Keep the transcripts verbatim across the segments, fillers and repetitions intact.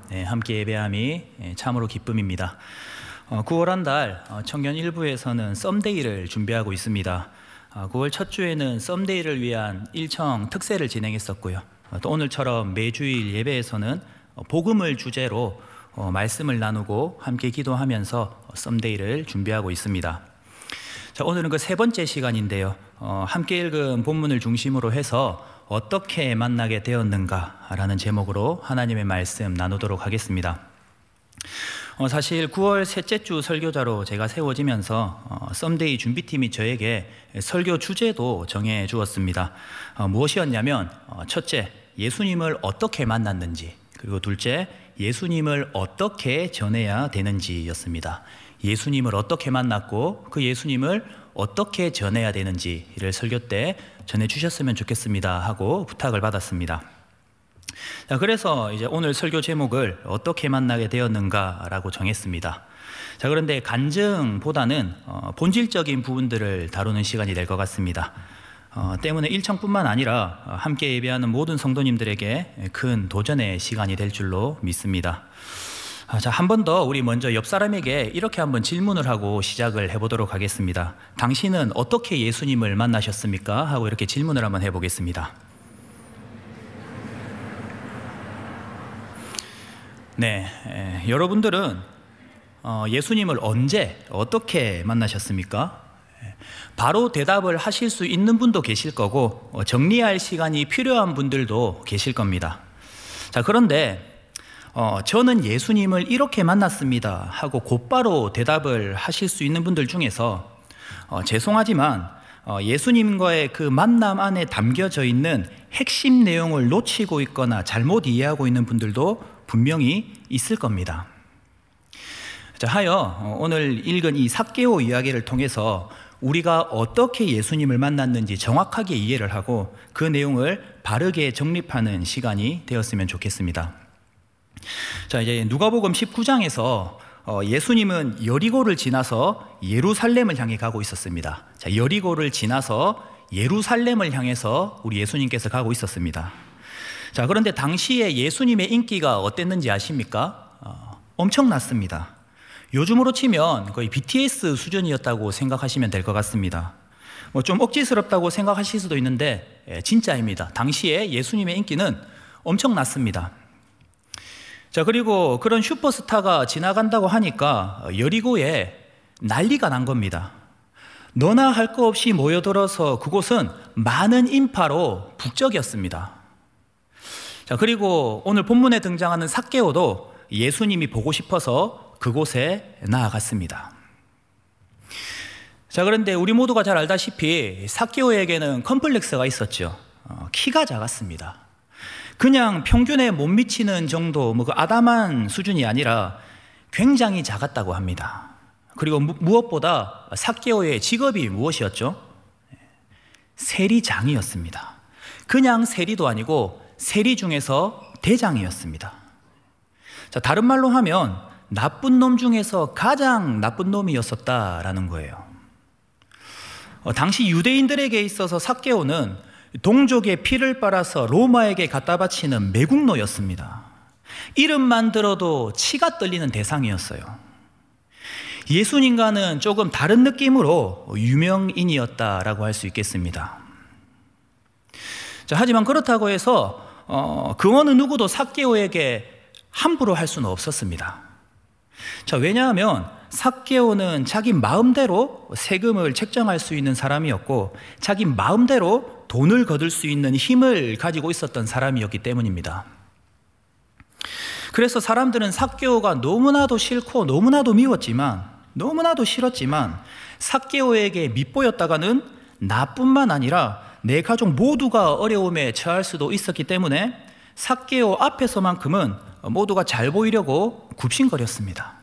네, 함께 예배함이 참으로 기쁨입니다. 어, 구월 한 달 청년 일부에서는 썸데이를 준비하고 있습니다. 어, 구월 첫 주에는 썸데이를 위한 일청 특세를 진행했었고요. 어, 또 오늘처럼 매주일 예배에서는 복음을 주제로 어, 말씀을 나누고 함께 기도하면서 썸데이를 준비하고 있습니다. 자, 오늘은 그 세 번째 시간인데요. 어, 함께 읽은 본문을 중심으로 해서 어떻게 만나게 되었는가라는 제목으로 하나님의 말씀 나누도록 하겠습니다. 어, 사실 구월 셋째 주 설교자로 제가 세워지면서 어, 썸데이 준비팀이 저에게 설교 주제도 정해 주었습니다. 어, 무엇이었냐면 어, 첫째, 예수님을 어떻게 만났는지, 그리고 둘째, 예수님을 어떻게 전해야 되는지였습니다. 예수님을 어떻게 만났고 그 예수님을 어떻게 전해야 되는지를 설교 때 전해주셨으면 좋겠습니다 하고 부탁을 받았습니다. 자, 그래서 이제 오늘 설교 제목을 어떻게 만나게 되었는가라고 정했습니다. 자, 그런데 간증보다는 어, 본질적인 부분들을 다루는 시간이 될 것 같습니다. 어, 때문에 일청뿐만 아니라 함께 예배하는 모든 성도님들에게 큰 도전의 시간이 될 줄로 믿습니다. 자, 한 번 더 우리 먼저 옆 사람에게 이렇게 한번 질문을 하고 시작을 해보도록 하겠습니다. 당신은 어떻게 예수님을 만나셨습니까? 하고 이렇게 질문을 한번 해보겠습니다. 네, 에, 여러분들은 어, 예수님을 언제 어떻게 만나셨습니까? 바로 대답을 하실 수 있는 분도 계실 거고 어, 정리할 시간이 필요한 분들도 계실 겁니다. 자, 그런데 어, 저는 예수님을 이렇게 만났습니다 하고 곧바로 대답을 하실 수 있는 분들 중에서 어, 죄송하지만 어, 예수님과의 그 만남 안에 담겨져 있는 핵심 내용을 놓치고 있거나 잘못 이해하고 있는 분들도 분명히 있을 겁니다. 자, 하여 어, 오늘 읽은 이 삭개오 이야기를 통해서 우리가 어떻게 예수님을 만났는지 정확하게 이해를 하고 그 내용을 바르게 정립하는 시간이 되었으면 좋겠습니다. 자, 이제 누가복음 십구 장에서 어, 예수님은 여리고를 지나서 예루살렘을 향해 가고 있었습니다. 자, 여리고를 지나서 예루살렘을 향해서 우리 예수님께서 가고 있었습니다. 자, 그런데 당시에 예수님의 인기가 어땠는지 아십니까? 어, 엄청났습니다. 요즘으로 치면 거의 비티에스 수준이었다고 생각하시면 될 것 같습니다. 뭐 좀 억지스럽다고 생각하실 수도 있는데 예, 진짜입니다. 당시에 예수님의 인기는 엄청났습니다. 자, 그리고 그런 슈퍼스타가 지나간다고 하니까 여리고에 난리가 난 겁니다. 너나 할 거 없이 모여들어서 그곳은 많은 인파로 북적이었습니다. 자, 그리고 오늘 본문에 등장하는 삭개오도 예수님이 보고 싶어서 그곳에 나아갔습니다. 자, 그런데 우리 모두가 잘 알다시피 삭개오에게는 컴플렉스가 있었죠. 어, 키가 작았습니다. 그냥 평균에 못 미치는 정도, 뭐 그 아담한 수준이 아니라 굉장히 작았다고 합니다. 그리고 무, 무엇보다 삭개오의 직업이 무엇이었죠? 세리장이었습니다. 그냥 세리도 아니고 세리 중에서 대장이었습니다. 자, 다른 말로 하면 나쁜 놈 중에서 가장 나쁜 놈이었었다라는 거예요. 어, 당시 유대인들에게 있어서 삭개오는 동족의 피를 빨아서 로마에게 갖다 바치는 매국노였습니다. 이름만 들어도 치가 떨리는 대상이었어요. 예수님과는 조금 다른 느낌으로 유명인이었다라고 할 수 있겠습니다. 자, 하지만 그렇다고 해서 어, 그 어느 누구도 삭개오에게 함부로 할 수는 없었습니다. 자, 왜냐하면 삭개오는 자기 마음대로 세금을 책정할 수 있는 사람이었고 자기 마음대로 돈을 거둘 수 있는 힘을 가지고 있었던 사람이었기 때문입니다. 그래서 사람들은 삭개오가 너무나도 싫고 너무나도 미웠지만 너무나도 싫었지만 삭개오에게 밉보였다가는 나뿐만 아니라 내 가족 모두가 어려움에 처할 수도 있었기 때문에 삭개오 앞에서만큼은 모두가 잘 보이려고 굽신거렸습니다.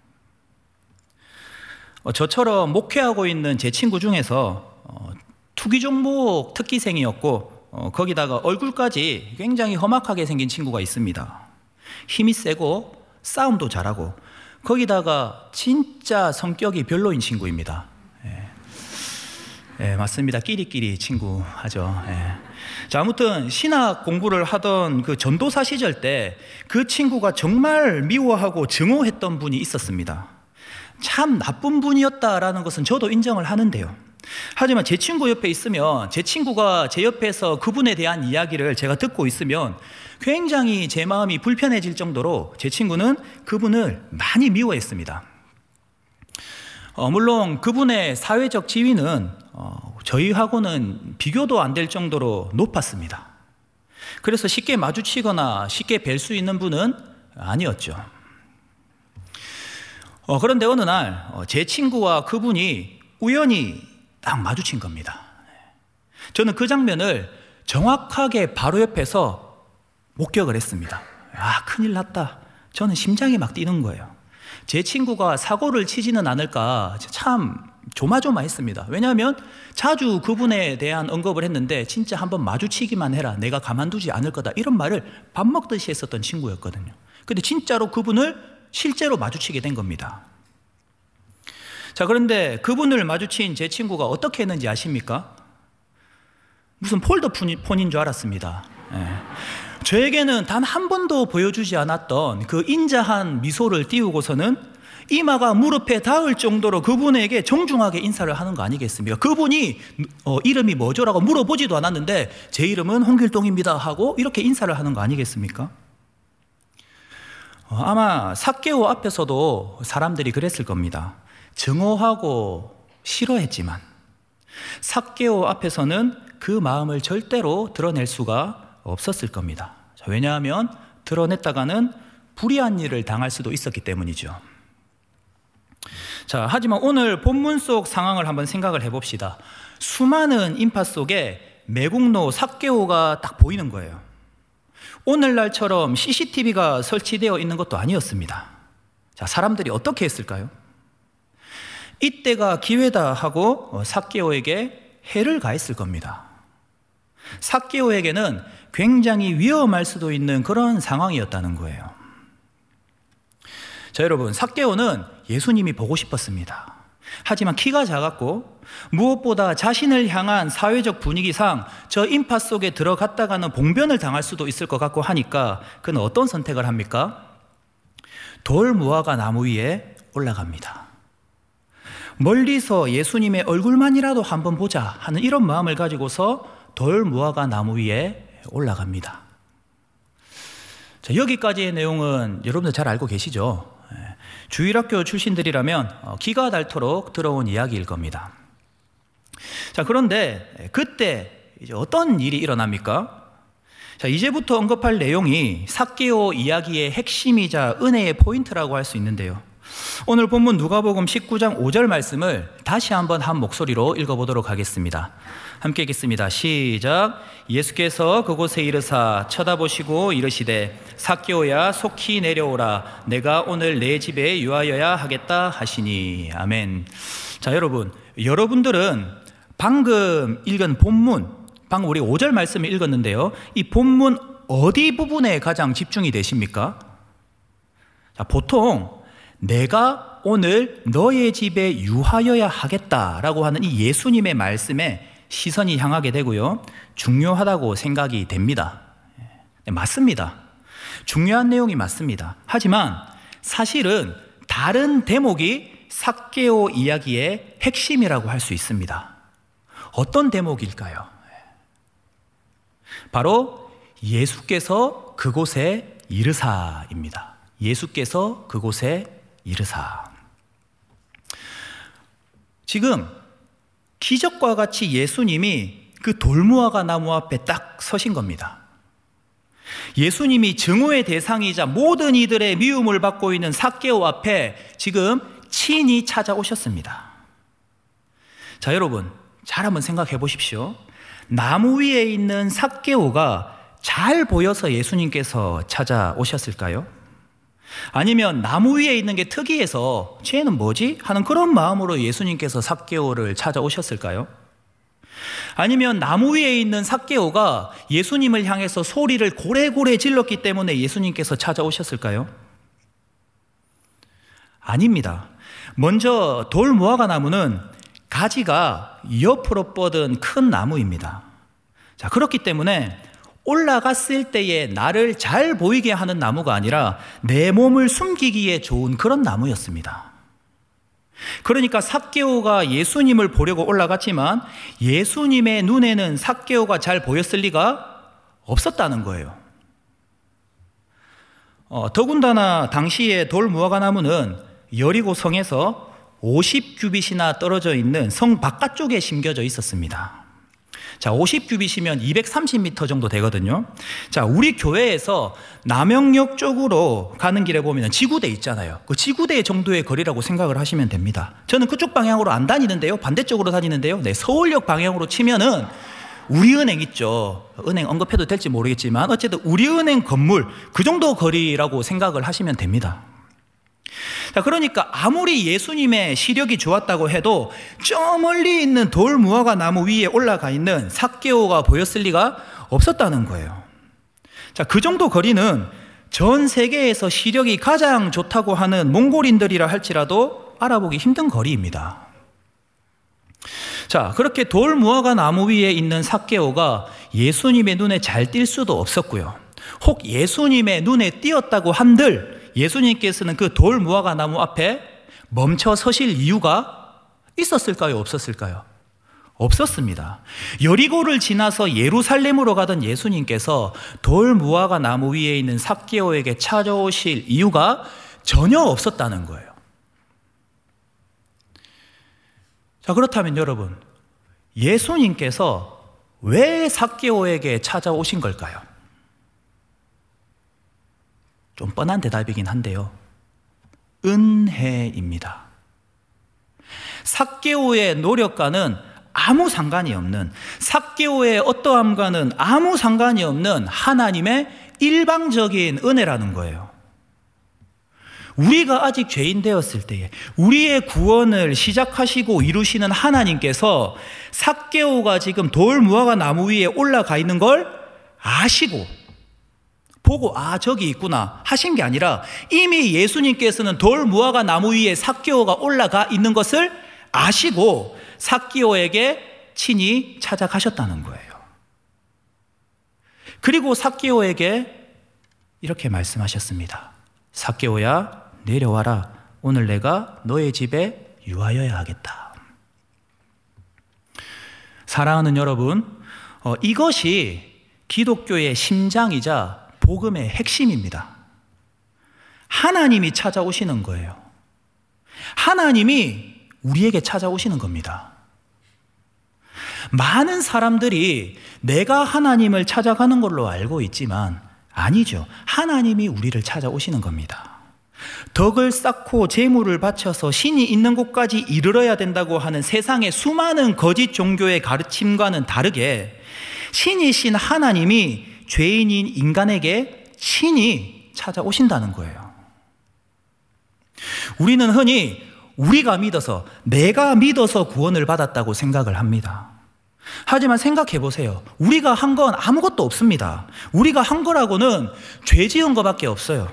어, 저처럼 목회하고 있는 제 친구 중에서 어, 투기 종목 특기생이었고 어, 거기다가 얼굴까지 굉장히 험악하게 생긴 친구가 있습니다. 힘이 세고 싸움도 잘하고 거기다가 진짜 성격이 별로인 친구입니다. 예. 예, 맞습니다. 끼리끼리 친구하죠. 예. 자, 아무튼 신학 공부를 하던 그 전도사 시절 때 그 친구가 정말 미워하고 증오했던 분이 있었습니다. 참 나쁜 분이었다라는 것은 저도 인정을 하는데요. 하지만 제 친구 옆에 있으면, 제 친구가 제 옆에서 그분에 대한 이야기를 제가 듣고 있으면 굉장히 제 마음이 불편해질 정도로 제 친구는 그분을 많이 미워했습니다. 어, 물론 그분의 사회적 지위는 어, 저희하고는 비교도 안 될 정도로 높았습니다. 그래서 쉽게 마주치거나 쉽게 뵐 수 있는 분은 아니었죠. 어, 그런데 어느 날 제 친구와 그분이 우연히 딱 마주친 겁니다. 저는 그 장면을 정확하게 바로 옆에서 목격을 했습니다. 아, 큰일 났다. 저는 심장이 막 뛰는 거예요. 제 친구가 사고를 치지는 않을까 참 조마조마했습니다. 왜냐하면 자주 그분에 대한 언급을 했는데 진짜 한번 마주치기만 해라, 내가 가만두지 않을 거다, 이런 말을 밥 먹듯이 했었던 친구였거든요. 근데 진짜로 그분을 실제로 마주치게 된 겁니다. 자, 그런데 그분을 마주친 제 친구가 어떻게 했는지 아십니까? 무슨 폴더폰인 줄 알았습니다. 예. 저에게는 단 한 번도 보여주지 않았던 그 인자한 미소를 띄우고서는 이마가 무릎에 닿을 정도로 그분에게 정중하게 인사를 하는 거 아니겠습니까? 그분이 어, 이름이 뭐죠라고 물어보지도 않았는데 제 이름은 홍길동입니다 하고 이렇게 인사를 하는 거 아니겠습니까? 어, 아마 삭개오 앞에서도 사람들이 그랬을 겁니다. 증오하고 싫어했지만 삭개오 앞에서는 그 마음을 절대로 드러낼 수가 없었을 겁니다. 왜냐하면 드러냈다가는 불의한 일을 당할 수도 있었기 때문이죠. 자, 하지만 오늘 본문 속 상황을 한번 생각을 해봅시다. 수많은 인파 속에 매국노 삭개오가 딱 보이는 거예요. 오늘날처럼 씨씨티비가 설치되어 있는 것도 아니었습니다. 자, 사람들이 어떻게 했을까요? 이때가 기회다 하고 삭개오에게 해를 가했을 겁니다. 삭개오에게는 굉장히 위험할 수도 있는 그런 상황이었다는 거예요. 자, 여러분, 삭개오는 예수님이 보고 싶었습니다. 하지만 키가 작았고 무엇보다 자신을 향한 사회적 분위기상 저 인파 속에 들어갔다가는 봉변을 당할 수도 있을 것 같고 하니까 그는 어떤 선택을 합니까? 돌 무화과 나무 위에 올라갑니다. 멀리서 예수님의 얼굴만이라도 한번 보자 하는 이런 마음을 가지고서 돌 무화과 나무 위에 올라갑니다. 자, 여기까지의 내용은 여러분들 잘 알고 계시죠? 주일학교 출신들이라면 기가 닳도록 들어온 이야기일 겁니다. 자, 그런데 그때 이제 어떤 일이 일어납니까? 자, 이제부터 언급할 내용이 삭개오 이야기의 핵심이자 은혜의 포인트라고 할 수 있는데요. 오늘 본문 누가복음 십구 장 오 절 말씀을 다시 한번 한 목소리로 읽어보도록 하겠습니다. 함께 읽겠습니다. 시작. 예수께서 그곳에 이르사 쳐다보시고 이르시되 삭개오야 속히 내려오라, 내가 오늘 내 집에 유하여야 하겠다 하시니. 아멘. 자, 여러분, 여러분들은 방금 읽은 본문, 방금 우리 오 절 말씀을 읽었는데요, 이 본문 어디 부분에 가장 집중이 되십니까? 자, 보통 내가 오늘 너의 집에 유하여야 하겠다라고 하는 이 예수님의 말씀에 시선이 향하게 되고요, 중요하다고 생각이 됩니다. 네, 맞습니다. 중요한 내용이 맞습니다. 하지만 사실은 다른 대목이 삭개오 이야기의 핵심이라고 할 수 있습니다. 어떤 대목일까요? 바로 예수께서 그곳에 이르사입니다. 예수께서 그곳에 이르사. 지금 기적과 같이 예수님이 그 돌무화과 나무 앞에 딱 서신 겁니다. 예수님이 증오의 대상이자 모든 이들의 미움을 받고 있는 삭개오 앞에 지금 친히 찾아오셨습니다. 자, 여러분, 잘 한번 생각해 보십시오. 나무 위에 있는 삭개오가 잘 보여서 예수님께서 찾아오셨을까요? 아니면 나무 위에 있는 게 특이해서 쟤는 뭐지? 하는 그런 마음으로 예수님께서 삭개오를 찾아오셨을까요? 아니면 나무 위에 있는 삭개오가 예수님을 향해서 소리를 고래고래 질렀기 때문에 예수님께서 찾아오셨을까요? 아닙니다. 먼저 돌 무화과 나무는 가지가 옆으로 뻗은 큰 나무입니다. 자, 그렇기 때문에 올라갔을 때에 나를 잘 보이게 하는 나무가 아니라 내 몸을 숨기기에 좋은 그런 나무였습니다. 그러니까 삭개오가 예수님을 보려고 올라갔지만 예수님의 눈에는 삭개오가 잘 보였을 리가 없었다는 거예요. 어, 더군다나 당시에 돌무화과나무는 여리고 성에서 오십 규빗이나 떨어져 있는 성 바깥쪽에 심겨져 있었습니다. 자, 오십 규빗이면 이백삼십 미터 정도 되거든요. 자, 우리 교회에서 남영역 쪽으로 가는 길에 보면 지구대 있잖아요. 그 지구대 정도의 거리라고 생각을 하시면 됩니다. 저는 그쪽 방향으로 안 다니는데요. 반대쪽으로 다니는데요. 네, 서울역 방향으로 치면은 우리은행 있죠. 은행 언급해도 될지 모르겠지만 어쨌든 우리은행 건물 그 정도 거리라고 생각을 하시면 됩니다. 자, 그러니까 아무리 예수님의 시력이 좋았다고 해도 저 멀리 있는 돌무화과 나무 위에 올라가 있는 삭개오가 보였을 리가 없었다는 거예요. 자, 그 정도 거리는 전 세계에서 시력이 가장 좋다고 하는 몽골인들이라 할지라도 알아보기 힘든 거리입니다. 자, 그렇게 돌무화과 나무 위에 있는 삭개오가 예수님의 눈에 잘 띌 수도 없었고요. 혹 예수님의 눈에 띄었다고 한들 예수님께서는 그 돌무화과 나무 앞에 멈춰 서실 이유가 있었을까요? 없었을까요? 없었습니다. 여리고를 지나서 예루살렘으로 가던 예수님께서 돌무화과 나무 위에 있는 삭개오에게 찾아오실 이유가 전혀 없었다는 거예요. 자, 그렇다면 여러분, 예수님께서 왜 삭개오에게 찾아오신 걸까요? 좀 뻔한 대답이긴 한데요. 은혜입니다. 삭개오의 노력과는 아무 상관이 없는, 삭개오의 어떠함과는 아무 상관이 없는 하나님의 일방적인 은혜라는 거예요. 우리가 아직 죄인 되었을 때에 우리의 구원을 시작하시고 이루시는 하나님께서 삭개오가 지금 돌무화과 나무 위에 올라가 있는 걸 아시고 보고 아 저기 있구나 하신 게 아니라 이미 예수님께서는 돌무화과 나무 위에 삭개오가 올라가 있는 것을 아시고 삭개오에게 친히 찾아가셨다는 거예요. 그리고 삭개오에게 이렇게 말씀하셨습니다. 삭개오야, 내려와라. 오늘 내가 너의 집에 유하여야 하겠다. 사랑하는 여러분, 어, 이것이 기독교의 심장이자 복음의 핵심입니다. 하나님이 찾아오시는 거예요. 하나님이 우리에게 찾아오시는 겁니다. 많은 사람들이 내가 하나님을 찾아가는 걸로 알고 있지만 아니죠. 하나님이 우리를 찾아오시는 겁니다. 덕을 쌓고 재물을 바쳐서 신이 있는 곳까지 이르러야 된다고 하는 세상의 수많은 거짓 종교의 가르침과는 다르게 신이신 하나님이 죄인인 인간에게 친히 찾아오신다는 거예요. 우리는 흔히 우리가 믿어서, 내가 믿어서 구원을 받았다고 생각을 합니다. 하지만 생각해 보세요. 우리가 한 건 아무것도 없습니다. 우리가 한 거라고는 죄 지은 것밖에 없어요.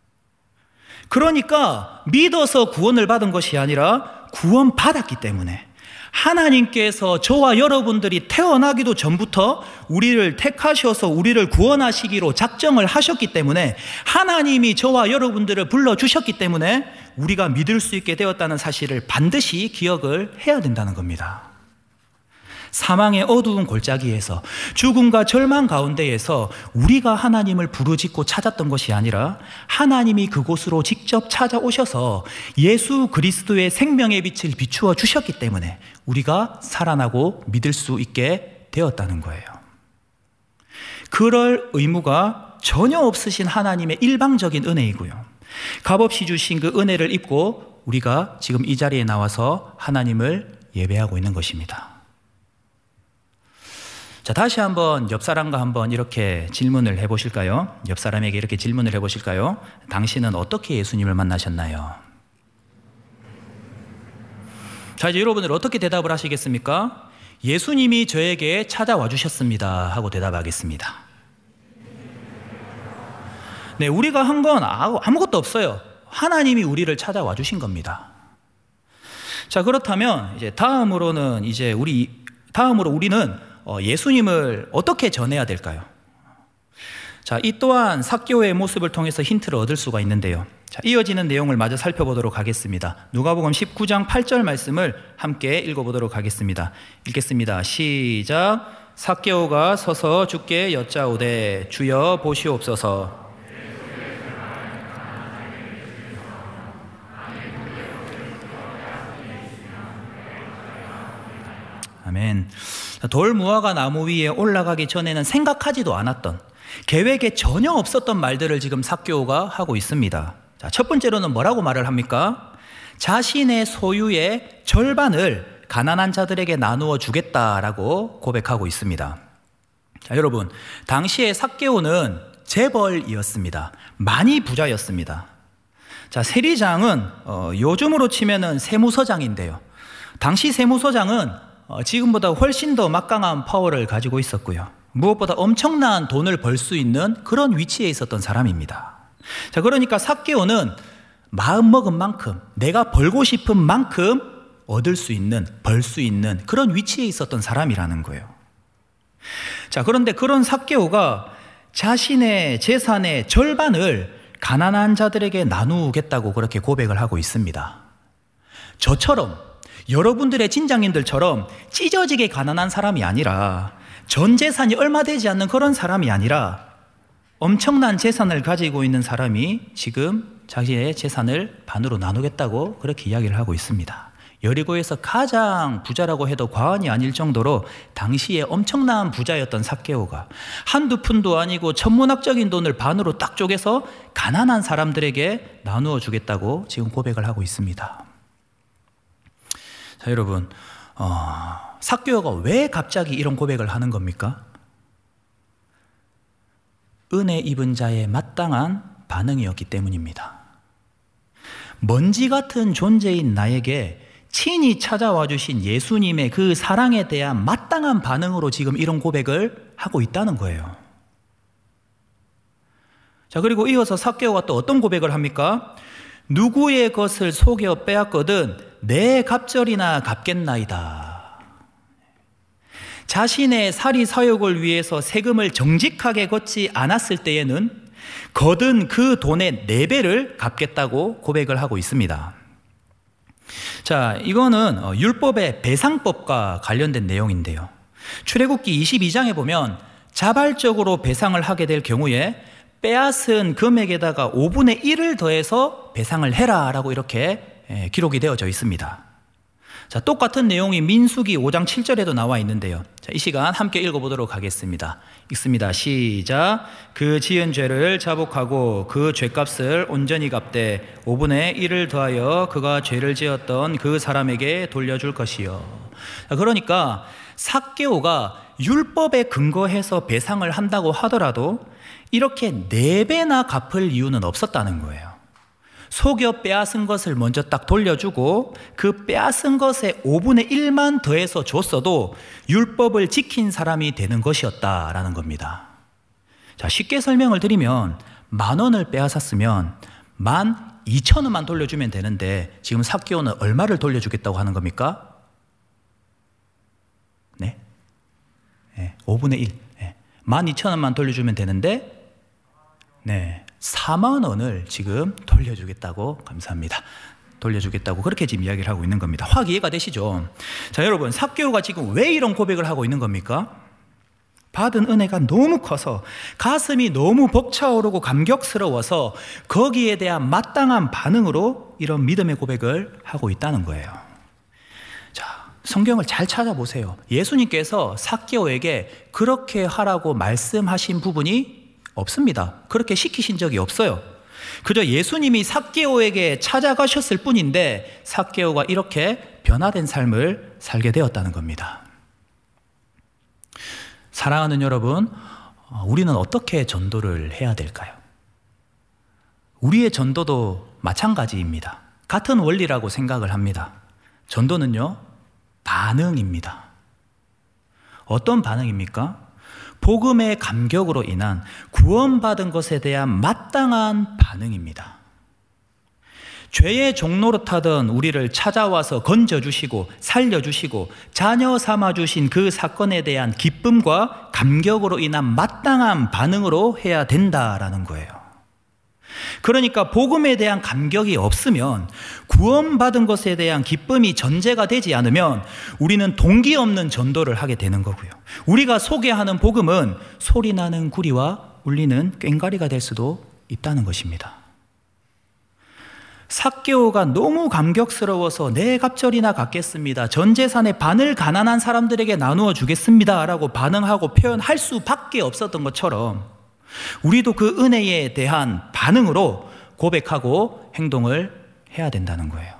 그러니까 믿어서 구원을 받은 것이 아니라 구원 받았기 때문에 하나님께서 저와 여러분들이 태어나기도 전부터 우리를 택하셔서 우리를 구원하시기로 작정을 하셨기 때문에 하나님이 저와 여러분들을 불러주셨기 때문에 우리가 믿을 수 있게 되었다는 사실을 반드시 기억을 해야 된다는 겁니다. 사망의 어두운 골짜기에서 죽음과 절망 가운데에서 우리가 하나님을 부르짖고 찾았던 것이 아니라 하나님이 그곳으로 직접 찾아오셔서 예수 그리스도의 생명의 빛을 비추어 주셨기 때문에 우리가 살아나고 믿을 수 있게 되었다는 거예요. 그럴 의무가 전혀 없으신 하나님의 일방적인 은혜이고요. 값없이 주신 그 은혜를 입고 우리가 지금 이 자리에 나와서 하나님을 예배하고 있는 것입니다. 자, 다시 한번 옆 사람과 한번 이렇게 질문을 해보실까요? 옆 사람에게 이렇게 질문을 해보실까요? 당신은 어떻게 예수님을 만나셨나요? 자, 이제 여러분들 어떻게 대답을 하시겠습니까? 예수님이 저에게 찾아와 주셨습니다 하고 대답하겠습니다. 네, 우리가 한 건 아무것도 없어요. 하나님이 우리를 찾아와 주신 겁니다. 자, 그렇다면 이제 다음으로는 이제 우리 다음으로 우리는 예수님을 어떻게 전해야 될까요? 자, 이 또한 삭개오의 모습을 통해서 힌트를 얻을 수가 있는데요. 자, 이어지는 내용을 마저 살펴보도록 하겠습니다. 누가복음 십구 장 팔 절 말씀을 함께 읽어보도록 하겠습니다. 읽겠습니다. 시작. 삭개오가 서서 주께 여짜오되 주여 보시옵소서. 아멘. 돌 무화과 나무 위에 올라가기 전에는 생각하지도 않았던, 계획에 전혀 없었던 말들을 지금 삭개오가 하고 있습니다. 자, 첫 번째로는 뭐라고 말을 합니까? 자신의 소유의 절반을 가난한 자들에게 나누어 주겠다라고 고백하고 있습니다. 자, 여러분, 당시에 삭개오는 재벌이었습니다. 많이 부자였습니다. 자, 세리장은 어, 요즘으로 치면은 세무서장인데요. 당시 세무서장은 어, 지금보다 훨씬 더 막강한 파워를 가지고 있었고요. 무엇보다 엄청난 돈을 벌 수 있는 그런 위치에 있었던 사람입니다. 자, 그러니까 삭개오는 마음먹은 만큼, 내가 벌고 싶은 만큼 얻을 수 있는, 벌 수 있는 그런 위치에 있었던 사람이라는 거예요. 자, 그런데 그런 삭개오가 자신의 재산의 절반을 가난한 자들에게 나누겠다고 그렇게 고백을 하고 있습니다. 저처럼, 여러분들의 진장님들처럼 찢어지게 가난한 사람이 아니라, 전 재산이 얼마 되지 않는 그런 사람이 아니라 엄청난 재산을 가지고 있는 사람이 지금 자기의 재산을 반으로 나누겠다고 그렇게 이야기를 하고 있습니다. 여리고에서 가장 부자라고 해도 과언이 아닐 정도로 당시에 엄청난 부자였던 삭개오가 한두 푼도 아니고 천문학적인 돈을 반으로 딱 쪼개서 가난한 사람들에게 나누어 주겠다고 지금 고백을 하고 있습니다. 자, 여러분, 어, 삭개오가 왜 갑자기 이런 고백을 하는 겁니까? 은혜 입은 자의 마땅한 반응이었기 때문입니다. 먼지 같은 존재인 나에게 친히 찾아와 주신 예수님의 그 사랑에 대한 마땅한 반응으로 지금 이런 고백을 하고 있다는 거예요. 자, 그리고 이어서 삭개오가 또 어떤 고백을 합니까? 누구의 것을 속여 빼앗거든 내 갑절이나 갚겠나이다. 자신의 사리 사욕을 위해서 세금을 정직하게 걷지 않았을 때에는 거둔 그 돈의 네 배를 갚겠다고 고백을 하고 있습니다. 자, 이거는 율법의 배상법과 관련된 내용인데요. 출애굽기 이십이 장에 보면 자발적으로 배상을 하게 될 경우에 빼앗은 금액에다가 오분의 일을 더해서 배상을 해라 라고 이렇게 기록이 되어져 있습니다. 자, 똑같은 내용이 민수기 오 장 칠 절에도 나와 있는데요. 자, 이 시간 함께 읽어보도록 하겠습니다. 읽습니다. 시작. 그 지은 죄를 자복하고 그 죄값을 온전히 갚되 오분의 일을 더하여 그가 죄를 지었던 그 사람에게 돌려줄 것이요. 자, 그러니까 삭개오가 율법에 근거해서 배상을 한다고 하더라도 이렇게 네 배나 갚을 이유는 없었다는 거예요. 속여 빼앗은 것을 먼저 딱 돌려주고 그 빼앗은 것의 오분의 일만 더해서 줬어도 율법을 지킨 사람이 되는 것이었다라는 겁니다. 자, 쉽게 설명을 드리면 만 원을 빼앗았으면 만 이천 원만 돌려주면 되는데 지금 삭개오는 얼마를 돌려주겠다고 하는 겁니까? 네, 네 오분의 일. 네. 만 이천 원만 돌려주면 되는데 네, 사만 원을 지금 돌려주겠다고, 감사합니다, 돌려주겠다고 그렇게 지금 이야기를 하고 있는 겁니다. 확 이해가 되시죠? 자, 여러분, 삭개오가 지금 왜 이런 고백을 하고 있는 겁니까? 받은 은혜가 너무 커서 가슴이 너무 벅차오르고 감격스러워서 거기에 대한 마땅한 반응으로 이런 믿음의 고백을 하고 있다는 거예요. 자, 성경을 잘 찾아보세요. 예수님께서 삭개오에게 그렇게 하라고 말씀하신 부분이 없습니다. 그렇게 시키신 적이 없어요. 그저 예수님이 삭개오에게 찾아가셨을 뿐인데 삭개오가 이렇게 변화된 삶을 살게 되었다는 겁니다. 사랑하는 여러분, 우리는 어떻게 전도를 해야 될까요? 우리의 전도도 마찬가지입니다. 같은 원리라고 생각을 합니다. 전도는요, 반응입니다. 어떤 반응입니까? 복음의 감격으로 인한 구원받은 것에 대한 마땅한 반응입니다. 죄의 종노릇하던 우리를 찾아와서 건져주시고 살려주시고 자녀 삼아주신 그 사건에 대한 기쁨과 감격으로 인한 마땅한 반응으로 해야 된다라는 거예요. 그러니까 복음에 대한 감격이 없으면, 구원받은 것에 대한 기쁨이 전제가 되지 않으면 우리는 동기 없는 전도를 하게 되는 거고요. 우리가 소개하는 복음은 소리나는 구리와 울리는 꽹과리가 될 수도 있다는 것입니다. 삭개오가 너무 감격스러워서 네 갑절이나 갚겠습니다, 전 재산의 반을 가난한 사람들에게 나누어 주겠습니다 라고 반응하고 표현할 수밖에 없었던 것처럼, 우리도 그 은혜에 대한 반응으로 고백하고 행동을 해야 된다는 거예요.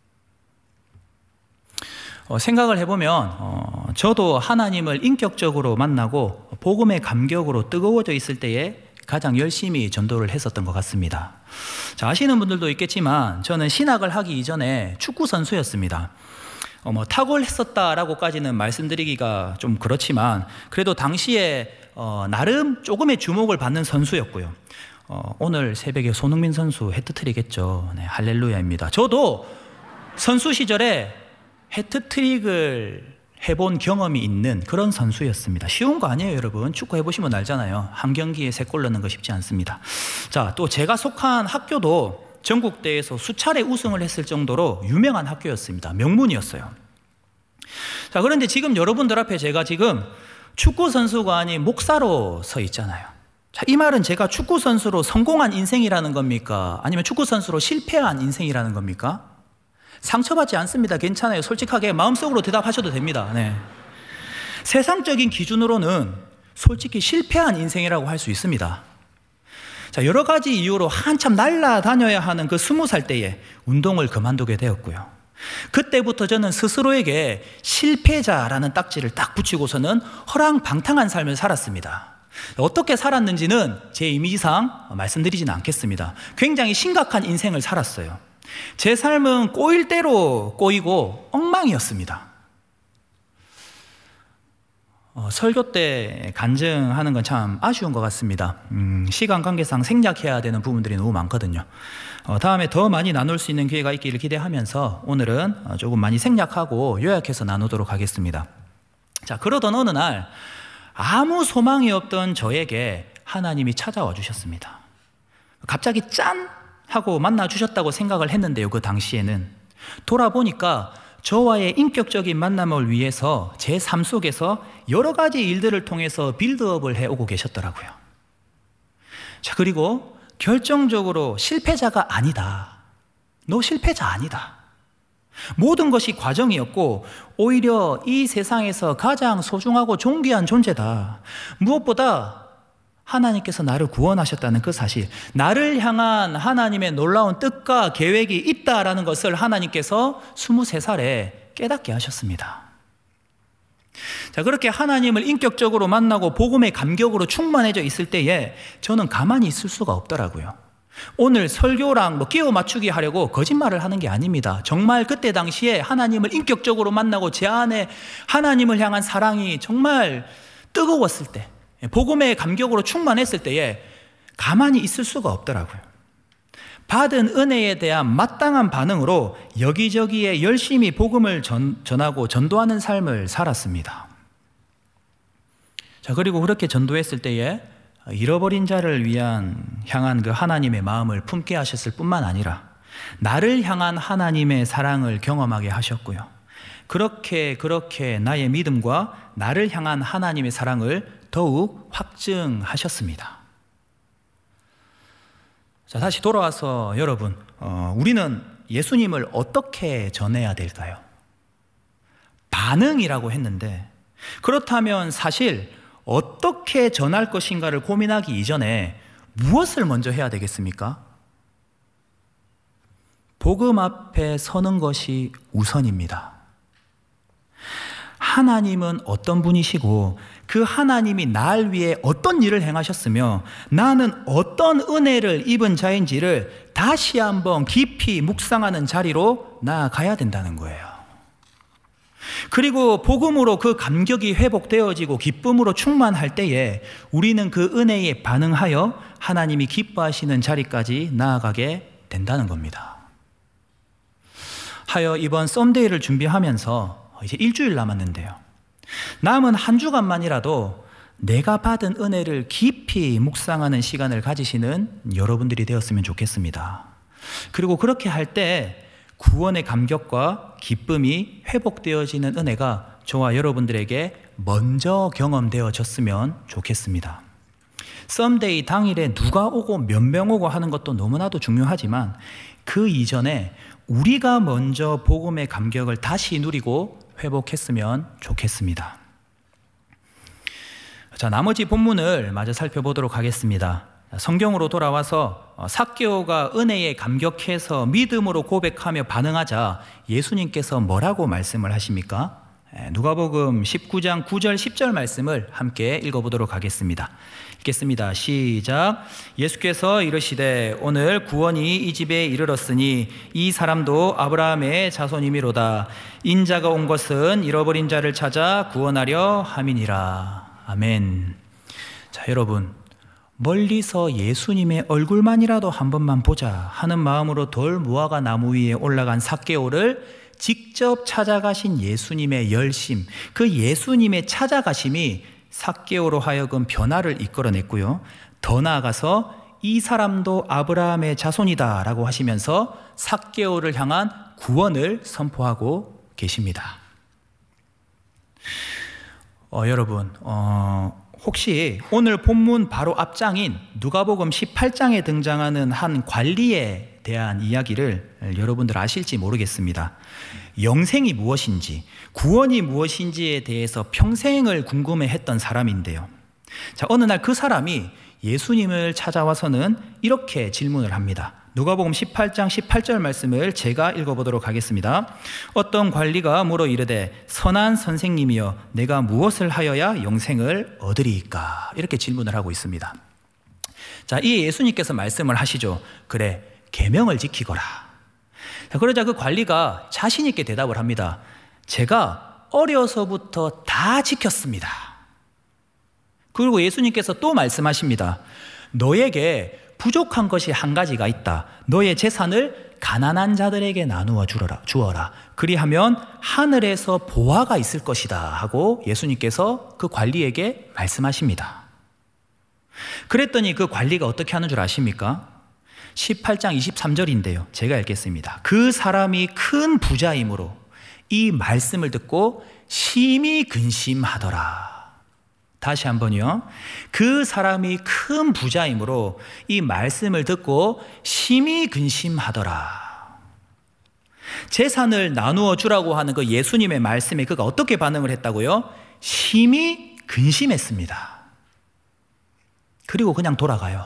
어, 생각을 해보면 어, 저도 하나님을 인격적으로 만나고 복음의 감격으로 뜨거워져 있을 때에 가장 열심히 전도를 했었던 것 같습니다. 자, 아시는 분들도 있겠지만 저는 신학을 하기 이전에 축구 선수였습니다. 어, 뭐 탁월했었다라고까지는 말씀드리기가 좀 그렇지만 그래도 당시에 어, 나름 조금의 주목을 받는 선수였고요. 어, 오늘 새벽에 손흥민 선수 해트트릭했죠. 네, 할렐루야입니다. 저도 선수 시절에 해트트릭을 해본 경험이 있는 그런 선수였습니다. 쉬운 거 아니에요, 여러분. 축구 해보시면 알잖아요. 한 경기에 세 골 넣는 거 쉽지 않습니다. 자, 또 제가 속한 학교도 전국대회에서 수차례 우승을 했을 정도로 유명한 학교였습니다. 명문이었어요. 자, 그런데 지금 여러분들 앞에 제가 지금 축구 선수가 아닌 목사로 서 있잖아요. 자, 이 말은 제가 축구 선수로 성공한 인생이라는 겁니까? 아니면 축구 선수로 실패한 인생이라는 겁니까? 상처받지 않습니다. 괜찮아요. 솔직하게 마음속으로 대답하셔도 됩니다. 네. 세상적인 기준으로는 솔직히 실패한 인생이라고 할 수 있습니다. 자, 여러 가지 이유로 한참 날아다녀야 하는 그 스무 살 때에 운동을 그만두게 되었고요. 그때부터 저는 스스로에게 실패자라는 딱지를 딱 붙이고서는 허랑방탕한 삶을 살았습니다. 어떻게 살았는지는 제 이미지상 말씀드리지는 않겠습니다. 굉장히 심각한 인생을 살았어요. 제 삶은 꼬일 대로 꼬이고 엉망이었습니다. 어, 설교 때 간증하는 건 참 아쉬운 것 같습니다. 음, 시간 관계상 생략해야 되는 부분들이 너무 많거든요. 어, 다음에 더 많이 나눌 수 있는 기회가 있기를 기대하면서 오늘은 조금 많이 생략하고 요약해서 나누도록 하겠습니다. 자, 그러던 어느 날 아무 소망이 없던 저에게 하나님이 찾아와 주셨습니다. 갑자기 짠! 하고 만나 주셨다고 생각을 했는데요. 그 당시에는 돌아보니까 저와의 인격적인 만남을 위해서 제 삶 속에서 여러 가지 일들을 통해서 빌드업을 해오고 계셨더라고요. 자, 그리고 결정적으로 실패자가 아니다. 너 실패자 아니다. 모든 것이 과정이었고 오히려 이 세상에서 가장 소중하고 존귀한 존재다. 무엇보다 하나님께서 나를 구원하셨다는 그 사실, 나를 향한 하나님의 놀라운 뜻과 계획이 있다라는 것을 하나님께서 스물세 살에 깨닫게 하셨습니다. 자, 그렇게 하나님을 인격적으로 만나고 복음의 감격으로 충만해져 있을 때에 저는 가만히 있을 수가 없더라고요. 오늘 설교랑 뭐 끼워 맞추기 하려고 거짓말을 하는 게 아닙니다. 정말 그때 당시에 하나님을 인격적으로 만나고 제 안에 하나님을 향한 사랑이 정말 뜨거웠을 때, 복음의 감격으로 충만했을 때에 가만히 있을 수가 없더라고요. 받은 은혜에 대한 마땅한 반응으로 여기저기에 열심히 복음을 전, 전하고 전도하는 삶을 살았습니다. 자, 그리고 그렇게 전도했을 때에 잃어버린 자를 위한 향한 그 하나님의 마음을 품게 하셨을 뿐만 아니라 나를 향한 하나님의 사랑을 경험하게 하셨고요. 그렇게 그렇게 나의 믿음과 나를 향한 하나님의 사랑을 더욱 확증하셨습니다. 자, 다시 돌아와서 여러분, 어, 우리는 예수님을 어떻게 전해야 될까요? 반응이라고 했는데, 그렇다면 사실 어떻게 전할 것인가를 고민하기 이전에 무엇을 먼저 해야 되겠습니까? 복음 앞에 서는 것이 우선입니다. 하나님은 어떤 분이시고 그 하나님이 날 위해 어떤 일을 행하셨으며 나는 어떤 은혜를 입은 자인지를 다시 한번 깊이 묵상하는 자리로 나아가야 된다는 거예요. 그리고 복음으로 그 감격이 회복되어지고 기쁨으로 충만할 때에 우리는 그 은혜에 반응하여 하나님이 기뻐하시는 자리까지 나아가게 된다는 겁니다. 하여 이번 썸데이를 준비하면서 이제 일주일 남았는데요. 남은 한 주간만이라도 내가 받은 은혜를 깊이 묵상하는 시간을 가지시는 여러분들이 되었으면 좋겠습니다. 그리고 그렇게 할 때 구원의 감격과 기쁨이 회복되어지는 은혜가 저와 여러분들에게 먼저 경험되어졌으면 좋겠습니다. 썸데이 당일에 누가 오고 몇 명 오고 하는 것도 너무나도 중요하지만 그 이전에 우리가 먼저 복음의 감격을 다시 누리고 회복했으면 좋겠습니다. 자, 나머지 본문을 마저 살펴보도록 하겠습니다. 성경으로 돌아와서 삭개오가 은혜에 감격해서 믿음으로 고백하며 반응하자 예수님께서 뭐라고 말씀을 하십니까? 누가복음 십구 장 구 절 십 절 말씀을 함께 읽어보도록 하겠습니다. 읽겠습니다. 시작. 예수께서 이르시되 오늘 구원이 이 집에 이르렀으니 이 사람도 아브라함의 자손이미로다. 인자가 온 것은 잃어버린 자를 찾아 구원하려 함이니라. 아멘. 자, 여러분, 멀리서 예수님의 얼굴만이라도 한 번만 보자 하는 마음으로 돌 무화과 나무 위에 올라간 삭개오를 직접 찾아가신 예수님의 열심, 그 예수님의 찾아가심이 삭개오로 하여금 변화를 이끌어냈고요. 더 나아가서 이 사람도 아브라함의 자손이다 라고 하시면서 삭개오를 향한 구원을 선포하고 계십니다. 어, 여러분, 어, 혹시 오늘 본문 바로 앞장인 누가복음 십팔 장에 등장하는 한 관리에 대한 이야기를 여러분들 아실지 모르겠습니다. 영생이 무엇인지, 구원이 무엇인지에 대해서 평생을 궁금해했던 사람인데요. 자, 어느 날 그 사람이 예수님을 찾아와서는 이렇게 질문을 합니다. 누가복음 십팔 장 십팔 절 말씀을 제가 읽어보도록 하겠습니다. 어떤 관리가 물어 이르되 선한 선생님이여 내가 무엇을 하여야 영생을 얻으리이까? 이렇게 질문을 하고 있습니다. 자, 이 예수님께서 말씀을 하시죠. 그래, 계명을 지키거라. 자, 그러자 그 관리가 자신 있게 대답을 합니다. 제가 어려서부터 다 지켰습니다. 그리고 예수님께서 또 말씀하십니다. 너에게 부족한 것이 한 가지가 있다. 너의 재산을 가난한 자들에게 나누어 주어라. 주어라. 그리하면 하늘에서 보화가 있을 것이다 하고 예수님께서 그 관리에게 말씀하십니다. 그랬더니 그 관리가 어떻게 하는 줄 아십니까? 십팔 장 이십삼 절인데요. 제가 읽겠습니다. 그 사람이 큰 부자이므로 이 말씀을 듣고 심히 근심하더라. 다시 한번요. 그 사람이 큰 부자이므로 이 말씀을 듣고 심히 근심하더라. 재산을 나누어 주라고 하는 그 예수님의 말씀에 그가 어떻게 반응을 했다고요? 심히 근심했습니다. 그리고 그냥 돌아가요.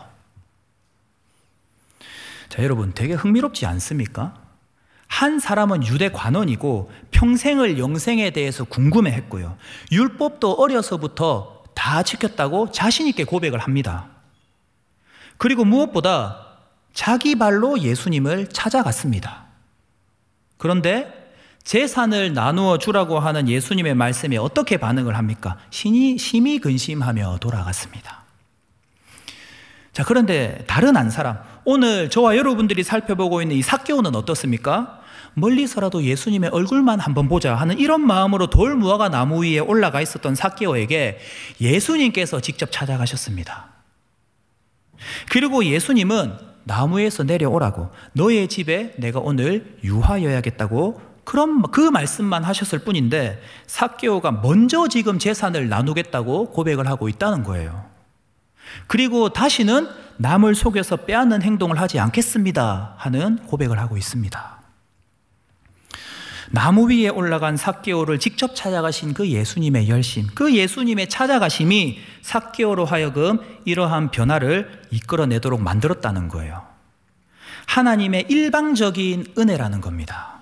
자, 여러분, 되게 흥미롭지 않습니까? 한 사람은 유대 관원이고 평생을 영생에 대해서 궁금해했고요. 율법도 어려서부터 다 지켰다고 자신 있게 고백을 합니다. 그리고 무엇보다 자기 발로 예수님을 찾아갔습니다. 그런데 재산을 나누어 주라고 하는 예수님의 말씀에 어떻게 반응을 합니까? 신이 심히 근심하며 돌아갔습니다. 자, 그런데 다른 한 사람, 오늘 저와 여러분들이 살펴보고 있는 이 삭개오는 어떻습니까? 멀리서라도 예수님의 얼굴만 한번 보자 하는 이런 마음으로 돌 무화과 나무 위에 올라가 있었던 삭개오에게 예수님께서 직접 찾아가셨습니다. 그리고 예수님은 나무에서 내려오라고, 너의 집에 내가 오늘 유하여야겠다고 그런 그 말씀만 하셨을 뿐인데 삭개오가 먼저 지금 재산을 나누겠다고 고백을 하고 있다는 거예요. 그리고 다시는 남을 속여서 빼앗는 행동을 하지 않겠습니다 하는 고백을 하고 있습니다. 나무 위에 올라간 삭개오를 직접 찾아가신 그 예수님의 열심, 그 예수님의 찾아가심이 삭개오로 하여금 이러한 변화를 이끌어내도록 만들었다는 거예요. 하나님의 일방적인 은혜라는 겁니다.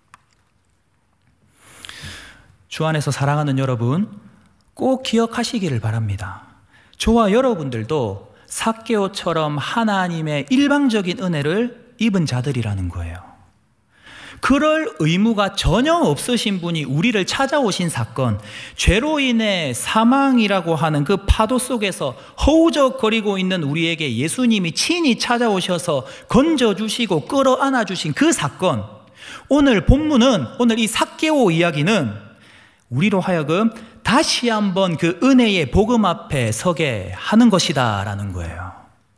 주 안에서 사랑하는 여러분, 꼭 기억하시기를 바랍니다. 저와 여러분들도 삭개오처럼 하나님의 일방적인 은혜를 입은 자들이라는 거예요. 그럴 의무가 전혀 없으신 분이 우리를 찾아오신 사건, 죄로 인해 사망이라고 하는 그 파도 속에서 허우적거리고 있는 우리에게 예수님이 친히 찾아오셔서 건져주시고 끌어안아주신 그 사건, 오늘 본문은, 오늘 이 삭개오 이야기는 우리로 하여금 다시 한번 그 은혜의 복음 앞에 서게 하는 것이다 라는 거예요.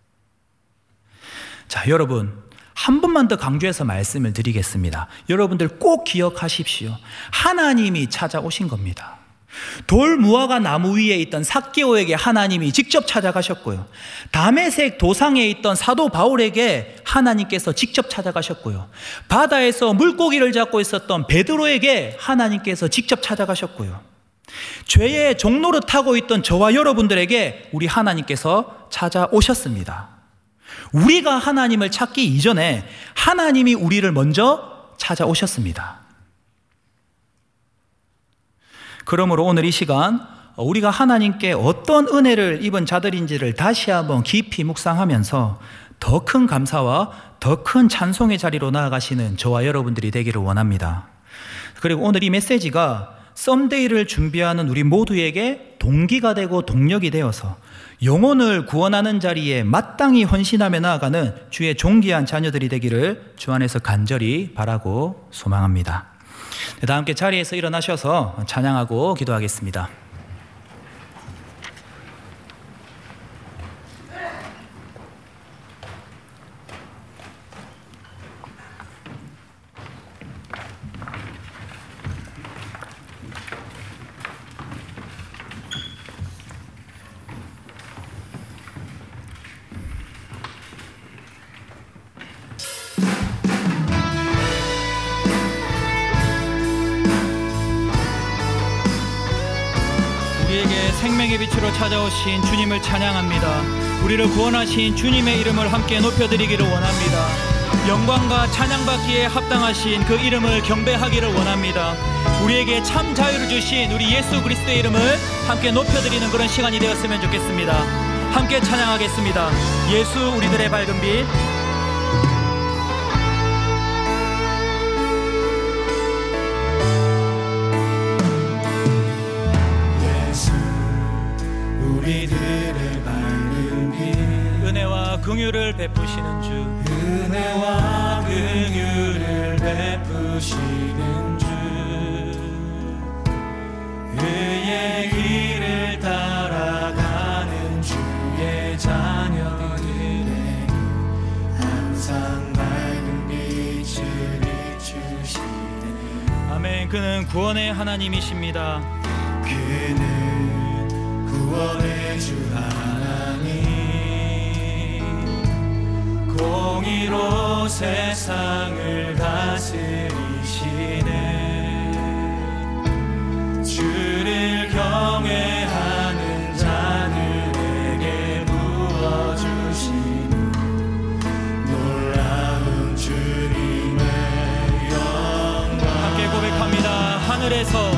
자, 여러분, 한 번만 더 강조해서 말씀을 드리겠습니다. 여러분들 꼭 기억하십시오. 하나님이 찾아오신 겁니다. 돌 무화과 나무 위에 있던 삭개오에게 하나님이 직접 찾아가셨고요, 다메섹 도상에 있던 사도 바울에게 하나님께서 직접 찾아가셨고요, 바다에서 물고기를 잡고 있었던 베드로에게 하나님께서 직접 찾아가셨고요, 죄의 종로를 타고 있던 저와 여러분들에게 우리 하나님께서 찾아오셨습니다. 우리가 하나님을 찾기 이전에 하나님이 우리를 먼저 찾아오셨습니다. 그러므로 오늘 이 시간 우리가 하나님께 어떤 은혜를 입은 자들인지를 다시 한번 깊이 묵상하면서 더 큰 감사와 더 큰 찬송의 자리로 나아가시는 저와 여러분들이 되기를 원합니다. 그리고 오늘 이 메시지가 썸데이를 준비하는 우리 모두에게 동기가 되고 동력이 되어서 영혼을 구원하는 자리에 마땅히 헌신하며 나아가는 주의 존귀한 자녀들이 되기를 주 안에서 간절히 바라고 소망합니다. 다 함께 자리에서 일어나셔서 찬양하고 기도하겠습니다. 생명의 빛으로 찾아오신 주님을 찬양합니다. 우리를 구원하신 주님의 이름을 함께 높여드리기를 원합니다. 영광과 찬양받기에 합당하신 그 이름을 경배하기를 원합니다. 우리에게 참 자유를 주신 우리 예수 그리스도의 이름을 함께 높여드리는 그런 시간이 되었으면 좋겠습니다. 함께 찬양하겠습니다. 예수 우리들의 밝은 빛. 우리들의 밝은 빛, 은혜와 긍휼을 베푸시는 주, 은혜와 긍휼을 베푸시는 주, 그의 길을 따라가는 주의 자녀들에게 항상 밝은 빛을 비추시네. 아멘. 그는 구원의 하나님이십니다. 그는 구원의 주 하나님, 공의로 세상을 다스리시네. 주를 경외하는 자들에게 부어주시는 놀라운 주님의 영광. 함께 고백합니다. 하늘에서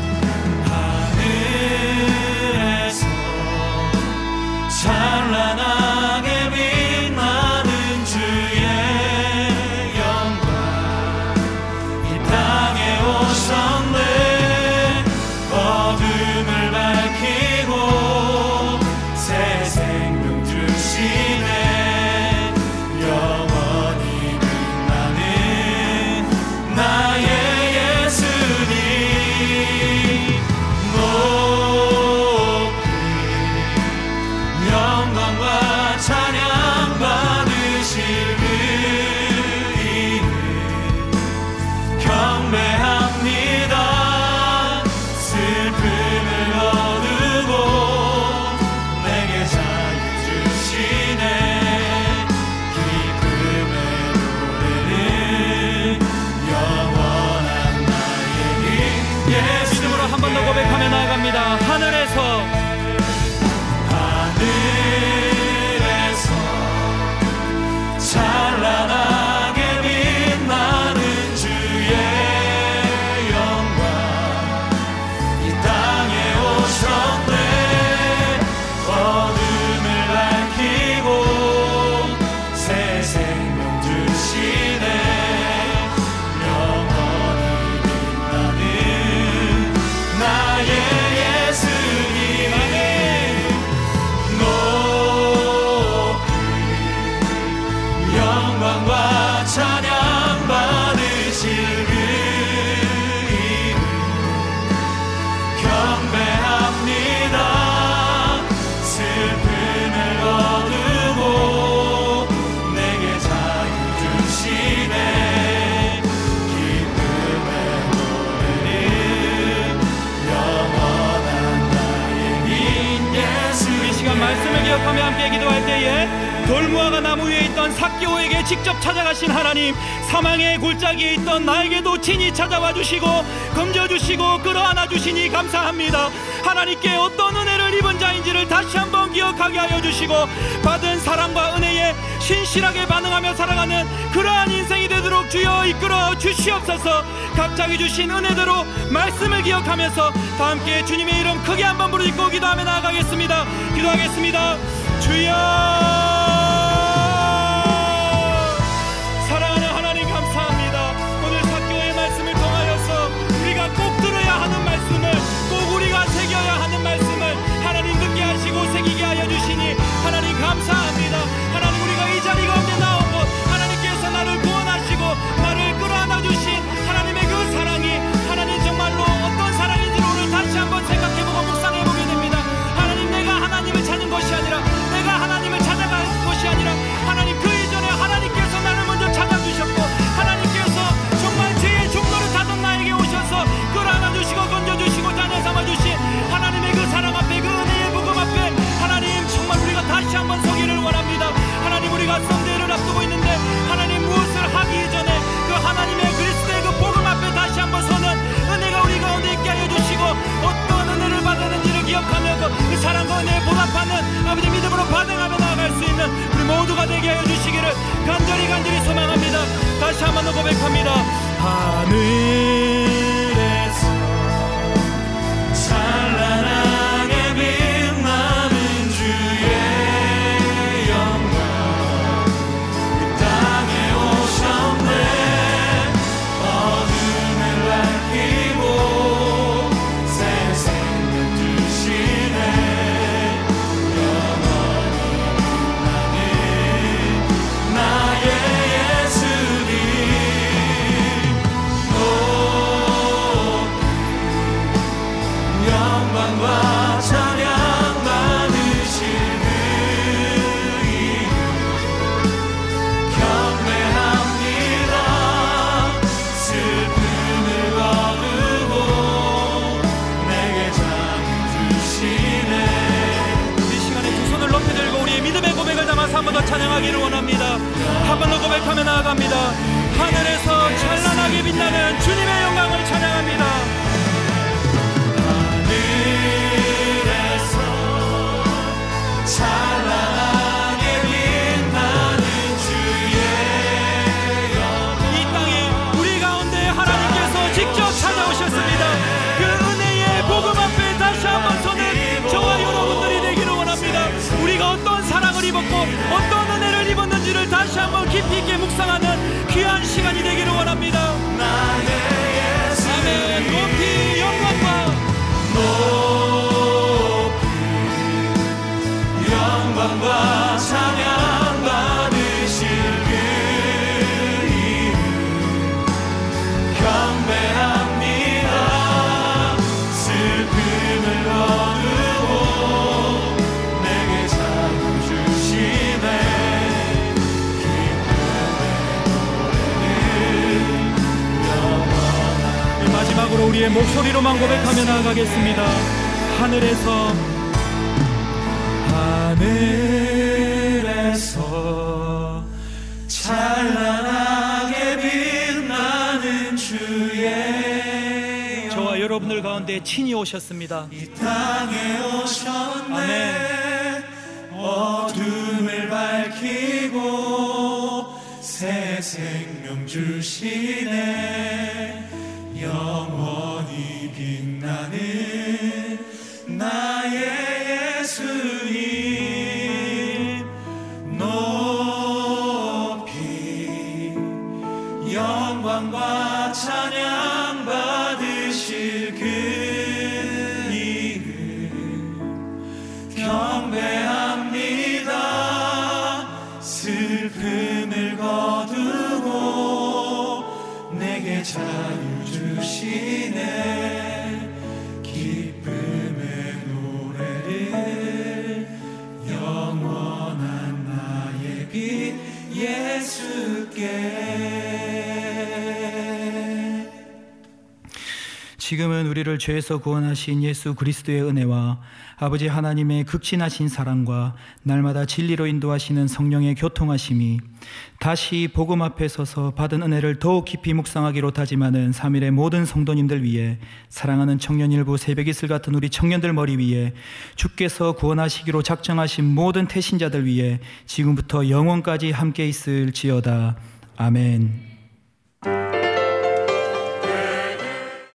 찬란하게 빛나는 주의 영광, 이 땅에 오셨네. 어둠을 밝히고 새 생명 주시네. 영원히 빛나는 나의 예수님. 십자가 나무 위에 있던 삭개오에게 직접 찾아가신 하나님, 사망의 골짜기에 있던 나에게도 친히 찾아와 주시고 건져주시고 끌어안아 주시니 감사합니다. 하나님께 어떤 은혜를 입은 자인지를 다시 한번 기억하게 하여 주시고 받은 사랑과 은혜에 신실하게 반응하며 살아가는 그러한 인생이 되도록 주여 이끌어 주시옵소서. 각자에게 주신 은혜대로 말씀을 기억하면서 다 함께 주님의 이름 크게 한번 부르짖고 기도하며 나아가겠습니다. 기도하겠습니다. 주여, 사랑하는 하나님 감사합니다. 오늘 삭개오의 말씀을 통하여서 우리가 꼭 들어야 하는 말씀을, 꼭 우리가 새겨야 하는 말씀을 하나님 듣게 하시고 새기게 하여 주시니 하나님 감사합니다. 하나님, 우리가 이 자리 가운데 나온 것, 하나님께서 나를 구원하시고 나를 끌어안아 주신 하나님의 그 사랑이 하나님 정말로 어떤 사랑인지를 오늘 다시 한번 생각해보고 묵상해보게 됩니다. 하나님, 내가 하나님을 찾는 것이 아니라, 내가 하나님을 찾아갈 것이 아니라, 하나님 그 이전에 하나님께서 나를 먼저 찾아주셨고 하나님께서 정말 죄의 종로를 타던 나에게 오셔서 끌어안아 주시고 건져주시고 자녀 삼아주신 하나님의 그 사랑 앞에, 그 은혜의 복음 앞에 하나님 정말 우리가 다시 한번 서기를 원합니다. 하나님, 우리가 성대를 앞두고 있는데 하나님 무엇을 하기 전에 그 하나님의 그리스도의 그 복음 앞에 다시 한번 서는 은혜가 우리 가운데 있게 하여 주시고 어떤 은혜를 받았는지를 기억하며 그, 그 사랑과 은혜에 보답하는 아버지 믿음으로 반응하며 나아갈 수 있는 우리 모두가 되게 하여 주시기를 간절히 간절히 소망합니다. 다시 한번 더 고백합니다. 하늘에서 찬란하게 빛나는 주의 영광, 이 땅에 오셨네. 어둠을 밝히고 새 생명 주시네. 영원히 빛나는 나의 예수님, 영광과 찬양 받으실 그 이름 경배합니다. 슬픔을 거두고 내게 자유 주시네. 이 시간에 두 손을 높이 들고 우리의 믿음의 고백을 담아서 한 번 더 찬양하기를 원합니다. 한 번 더 고백하며 나아갑니다. 하늘에서 찬란하게 빛나는 주님의 영광을 찬양합니다. 하늘에서 찬란하게 빛나는 주의 영광, 이 땅에 우리 가운데 하나님께서 직접 찾아오셨습니다. 그 은혜의 복음 앞에 다시 한번 서는 저와 여러분들이 되기를 원합니다. 우리가 어떤 사랑을 입었고 어떤 은혜를 입었는지를 다시 한번 깊이 있게 묵상하는 귀한 시간이 되기를 원합니다. 나의 예수, 아멘. 높이 영광과 높이 영광과 찬양 받으실 그 이름 경배합니다. 슬픔을 거두고 내게 자유 주시네. 마지막으로 우리의 목소리로만 고백하며 나아가겠습니다. 하늘에서 하늘에서 찬란하게 빛나는 주의 저와 여러분들 가운데 친히 오셨습니다. 이 땅에 오셨네. 아멘. 어둠을 밝히고 새 생명 주시네. 영원히 빛나는 나의 예수님, 높이 영광과 찬양 받으실 그 이름 경배합니다. 슬픔을 거두고 내게 자유 주시네. 기쁨의 노래를 영원한 나의 빛 예수께. 지금은 우리를 죄에서 구원하신 예수 그리스도의 은혜와 아버지 하나님의 극진하신 사랑과 날마다 진리로 인도하시는 성령의 교통하심이 다시 복음 앞에 서서 받은 은혜를 더욱 깊이 묵상하기로 다짐하는 삼일의 모든 성도님들 위해, 사랑하는 청년일부 새벽이슬 같은 우리 청년들 머리 위에, 주께서 구원하시기로 작정하신 모든 태신자들 위해 지금부터 영원까지 함께 있을지어다. 아멘.